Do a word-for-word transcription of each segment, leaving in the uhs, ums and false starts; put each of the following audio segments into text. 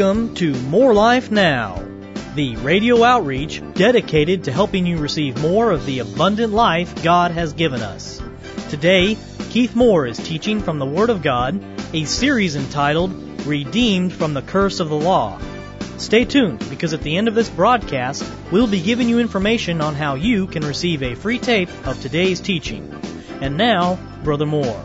Welcome to More Life Now, the radio outreach dedicated to helping you receive more of the abundant life God has given us. Today, Keith Moore is teaching from the Word of God, a series entitled Redeemed from the Curse of the Law. Stay tuned, because at the end of this broadcast, we'll be giving you information on how you can receive a free tape of today's teaching. And now, Brother Moore.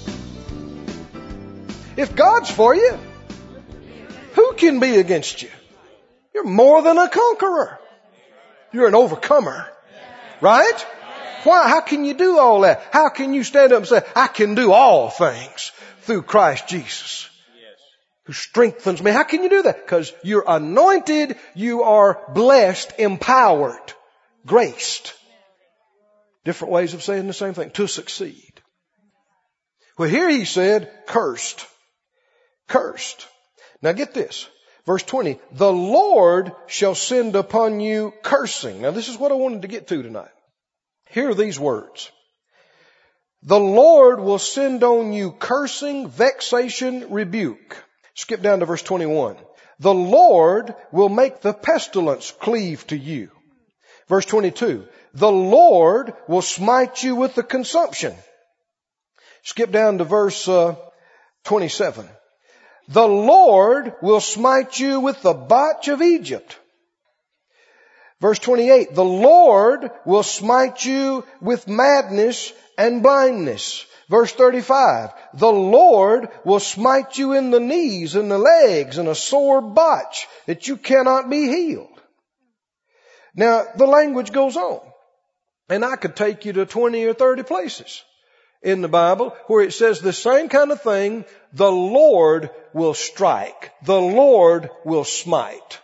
If God's for you, who can be against you? You're more than a conqueror. You're an overcomer. Right? Why? How can you do all that? How can you stand up and say, I can do all things through Christ Jesus, who strengthens me? How can you do that? Because you're anointed, you are blessed, empowered, graced. Different ways of saying the same thing. To succeed. Well, here he said, cursed. Cursed. Now get this. Verse twenty. The Lord shall send upon you cursing. Now this is what I wanted to get to tonight. Hear these words. The Lord will send on you cursing, vexation, rebuke. Skip down to verse twenty-one. The Lord will make the pestilence cleave to you. Verse twenty-two. The Lord will smite you with the consumption. Skip down to verse uh, twenty-seven. The Lord will smite you with the botch of Egypt. Verse twenty-eight. The Lord will smite you with madness and blindness. Verse thirty-five. The Lord will smite you in the knees and the legs and a sore botch that you cannot be healed. Now, the language goes on. And I could take you to twenty or thirty places in the Bible where it says the same kind of thing. The Lord will strike. The Lord will smite.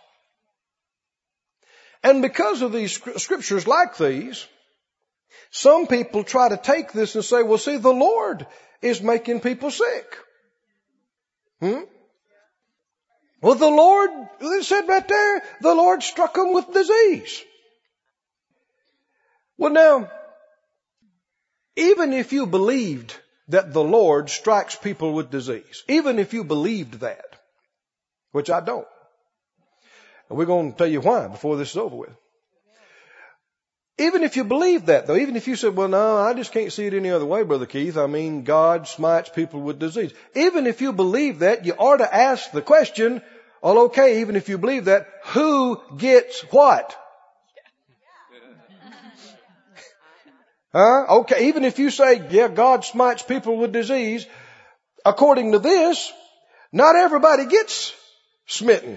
And because of these scriptures like these, some people try to take this and say, well, see, the Lord is making people sick. Hmm? Well, the Lord, it said right there, the Lord struck them with disease. Well, now, even if you believed that the Lord strikes people with disease, even if you believed that, which I don't, and we're going to tell you why before this is over with. Even if you believe that, though, even if you said, well, no, I just can't see it any other way, Brother Keith. I mean, God smites people with disease. Even if you believe that, you ought to ask the question, well, okay, even if you believe that, who gets what? Huh? Okay, even if you say, yeah, God smites people with disease, according to this, not everybody gets smitten.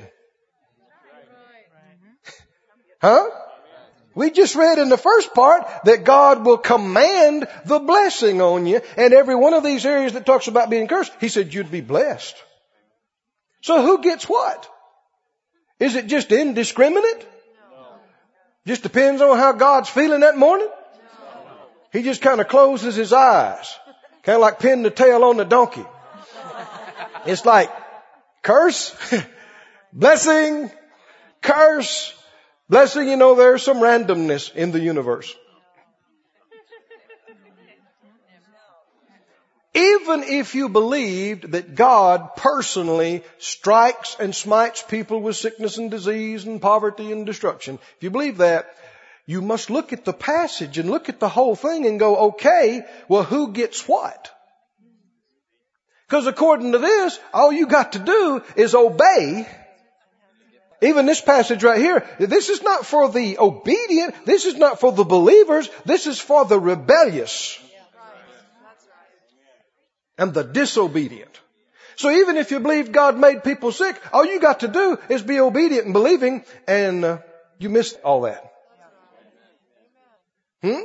Huh? We just read in the first part that God will command the blessing on you. And every one of these areas that talks about being cursed, he said you'd be blessed. So who gets what? Is it just indiscriminate? Just depends on how God's feeling that morning? He just kind of closes his eyes. Kind of like pinning the tail on the donkey. It's like curse, blessing, curse, blessing. You know, there's some randomness in the universe. Even if you believed that God personally strikes and smites people with sickness and disease and poverty and destruction, if you believe that, you must look at the passage and look at the whole thing and go, okay, well, who gets what? Because according to this, all you got to do is obey. Even this passage right here, this is not for the obedient. This is not for the believers. This is for the rebellious and the disobedient. So even if you believe God made people sick, all you got to do is be obedient and believing, and uh, you missed all that. Hmm?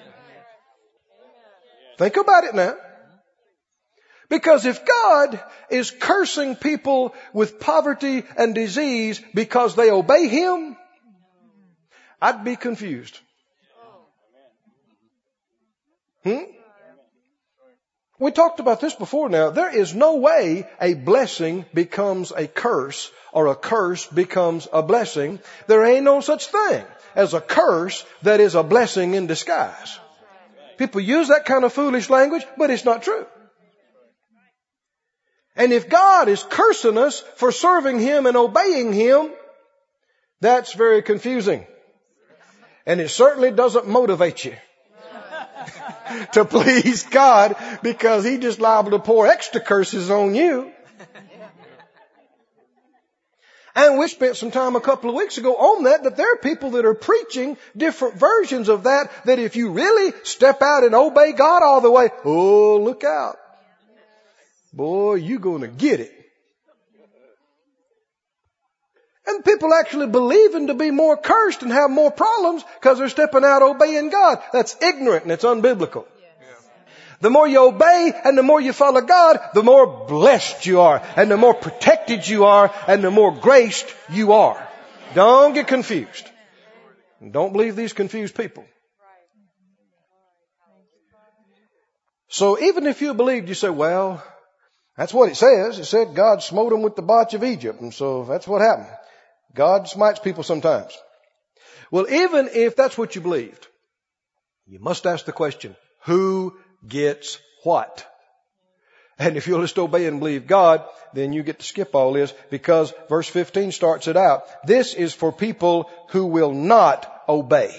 Think about it now. Because if God is cursing people with poverty and disease because they obey Him, I'd be confused. Hmm? We talked about this before now. There is no way a blessing becomes a curse or a curse becomes a blessing. There ain't no such thing as a curse that is a blessing in disguise. People use that kind of foolish language, but it's not true. And if God is cursing us for serving Him and obeying Him, that's very confusing. And it certainly doesn't motivate you to please God, because He just liable to pour extra curses on you. And we spent some time a couple of weeks ago on that, that there are people that are preaching different versions of that, that if you really step out and obey God all the way, oh, look out. Boy, you're going to get it. And people actually believing to be more cursed and have more problems because they're stepping out obeying God. That's ignorant and it's unbiblical. The more you obey and the more you follow God, the more blessed you are and the more protected you are and the more graced you are. Don't get confused. And don't believe these confused people. So even if you believed, you say, well, that's what it says. It said God smote them with the botch of Egypt. And so that's what happened. God smites people sometimes. Well, even if that's what you believed, you must ask the question, who gets what? And if you'll just obey and believe God, then you get to skip all this, because verse fifteen starts it out. This is for people who will not obey.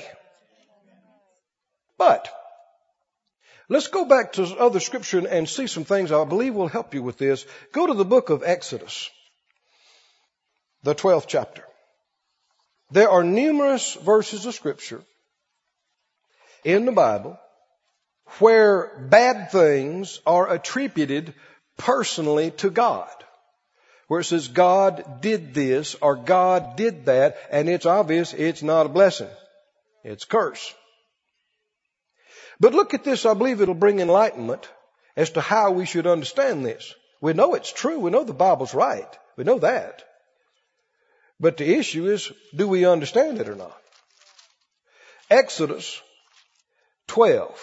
But let's go back to other scripture and see some things I believe will help you with this. Go to the book of Exodus, the twelfth chapter. There are numerous verses of scripture in the Bible where bad things are attributed personally to God. Where it says God did this or God did that, and it's obvious it's not a blessing. It's a curse. But look at this. I believe it'll bring enlightenment as to how we should understand this. We know it's true. We know the Bible's right. We know that. But the issue is, do we understand it or not? Exodus twelve.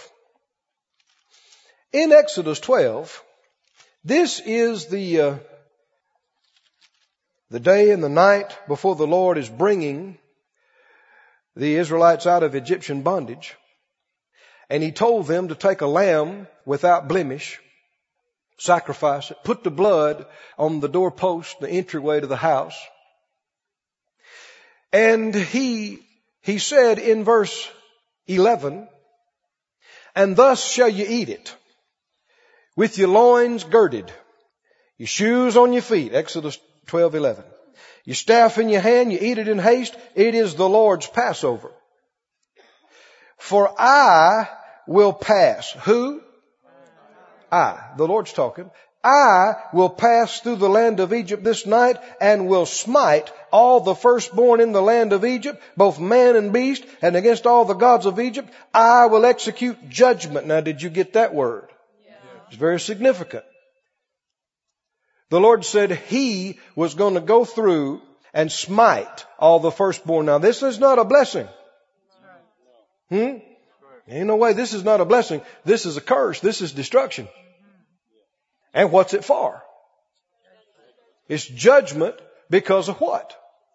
In Exodus twelve, this is the uh, the day and the night before the Lord is bringing the Israelites out of Egyptian bondage. And He told them to take a lamb without blemish, sacrifice it, put the blood on the doorpost, the entryway to the house. And he, he said in verse eleven, and thus shall you eat it, with your loins girded, your shoes on your feet, Exodus twelve eleven. Your staff in your hand, you eat it in haste. It is the Lord's Passover. For I will pass. Who? I. The Lord's talking. I will pass through the land of Egypt this night and will smite all the firstborn in the land of Egypt, both man and beast, and against all the gods of Egypt, I will execute judgment. Now, did you get that word? Yeah. It's very significant. The Lord said He was going to go through and smite all the firstborn. Now, this is not a blessing. Hmm? Ain't no way. This is not a blessing. This is a curse. This is destruction. And what's it for? It's judgment because of what?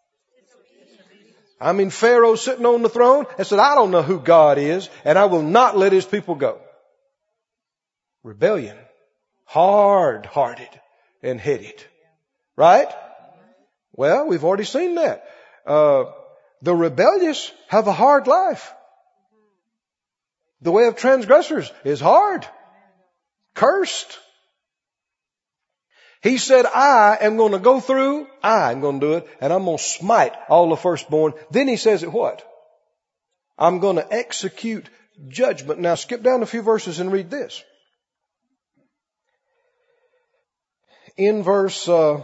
I mean, Pharaoh sitting on the throne and said, I don't know who God is, and I will not let His people go. Rebellion. Hard-hearted and headed. Right? Well, we've already seen that. Uh, the rebellious have a hard life. The way of transgressors is hard. Cursed. He said, I am going to go through, I am going to do it, and I'm going to smite all the firstborn. Then He says it what? I'm going to execute judgment. Now skip down a few verses and read this. In verse uh,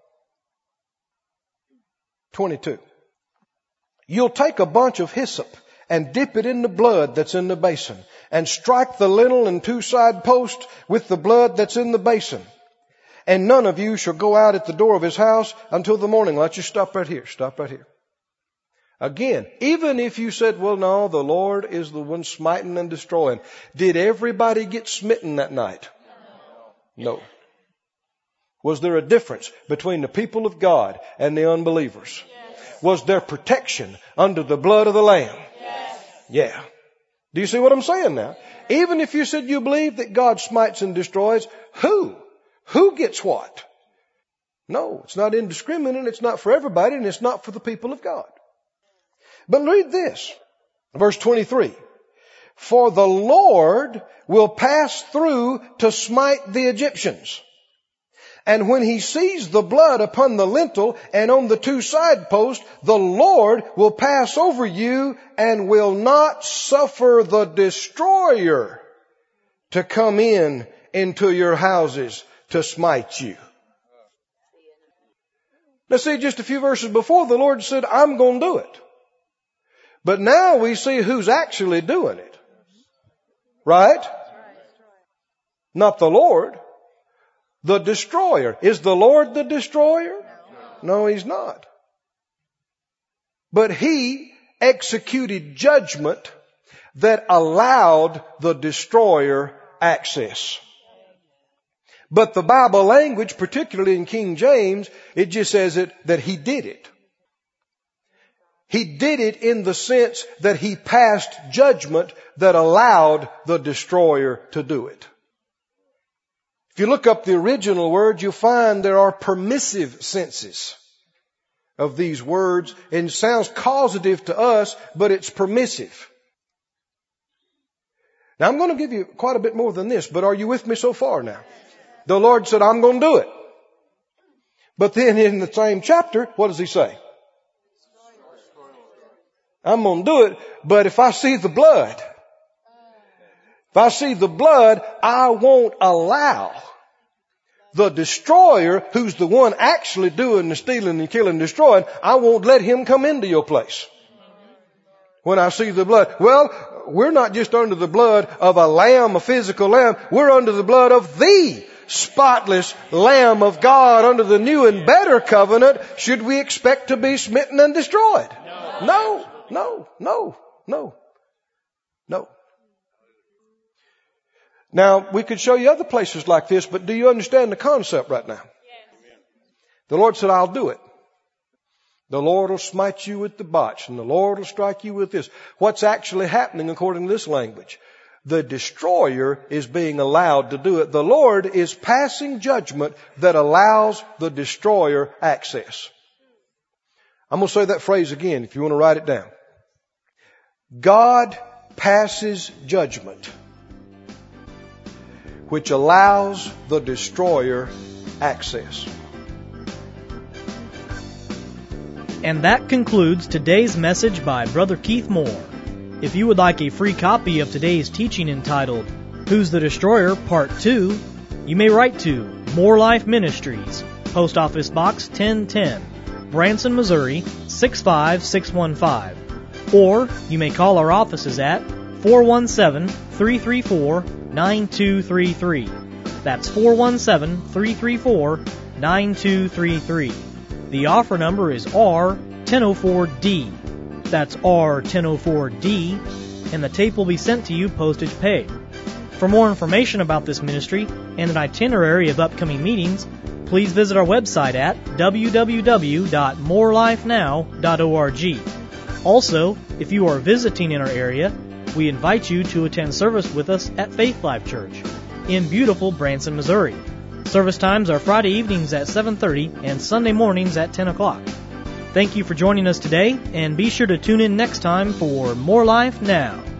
twenty-two. You'll take a bunch of hyssop and dip it in the blood that's in the basin, and strike the lintel and two side posts with the blood that's in the basin. And none of you shall go out at the door of his house until the morning. Let's just stop right here. Stop right here. Again, even if you said, well, no, the Lord is the one smiting and destroying. Did everybody get smitten that night? No. Was there a difference between the people of God and the unbelievers? Yes. Was there protection under the blood of the Lamb? Yes. Yeah. Do you see what I'm saying now? Even if you said you believe that God smites and destroys, who who gets what. No, it's not indiscriminate. It's not for everybody, and it's not for the people of God. But read this, verse twenty-three. For the Lord will pass through to smite the Egyptians. And when he sees the blood upon the lintel and on the two side posts, the Lord will pass over you and will not suffer the destroyer to come in into your houses to smite you. Now see, just a few verses before, the Lord said, I'm going to do it. But now we see who's actually doing it. Right? Not the Lord. The destroyer. Is the Lord the destroyer? No, He's not. But He executed judgment that allowed the destroyer access. But the Bible language, particularly in King James, it just says it that He did it. He did it in the sense that He passed judgment that allowed the destroyer to do it. If you look up the original word, you'll find there are permissive senses of these words. And it sounds causative to us, but it's permissive. Now I'm going to give you quite a bit more than this, but are you with me so far now? The Lord said, I'm going to do it. But then in the same chapter, what does He say? I'm going to do it, but if I see the blood, if I see the blood, I won't allow the destroyer, who's the one actually doing the stealing and killing and destroying, I won't let him come into your place. When I see the blood. Well, we're not just under the blood of a lamb, a physical lamb. We're under the blood of the spotless Lamb of God under the new and better covenant. Should we expect to be smitten and destroyed? No, no, no, no, no. Now, we could show you other places like this, but do you understand the concept right now? The Lord said, I'll do it. The Lord will smite you with the botch, and the Lord will strike you with this. What's actually happening according to this language? The destroyer is being allowed to do it. The Lord is passing judgment that allows the destroyer access. I'm going to say that phrase again if you want to write it down. God passes judgment which allows the destroyer access. And that concludes today's message by Brother Keith Moore. If you would like a free copy of today's teaching entitled, Who's the Destroyer? Part two, you may write to More Life Ministries, Post Office Box ten ten, Branson, Missouri, six five six one five. Or you may call our offices at four one seven, three three four, nine two three three. That's four one seven, three three four, nine two three three. The offer number is R ten oh four D. That's R ten oh four D, and the tape will be sent to you postage paid. For more information about this ministry and an itinerary of upcoming meetings, please visit our website at w w w dot more life now dot org. Also, if you are visiting in our area, we invite you to attend service with us at Faith Life Church in beautiful Branson, Missouri. Service times are Friday evenings at seven thirty and Sunday mornings at ten o'clock. Thank you for joining us today, and be sure to tune in next time for More Life Now.